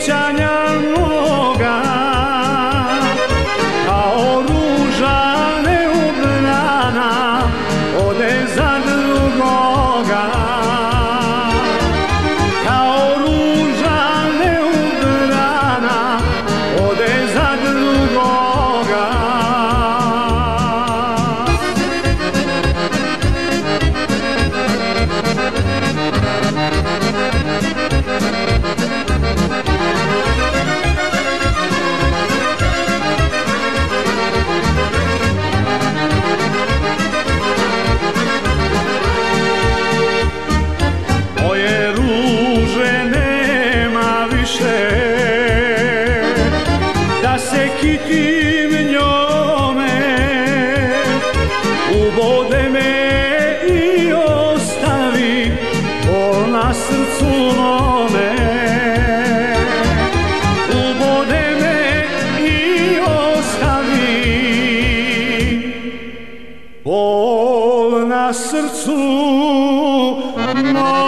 sjećanja moga, kao ruža neubrana ode za drugoga, kao ruža neubrana ode za drugoga. Da se kitim njome, ubode me i ostavi bol na srcu mome. Ubode me i ostavi bol na srcu mome.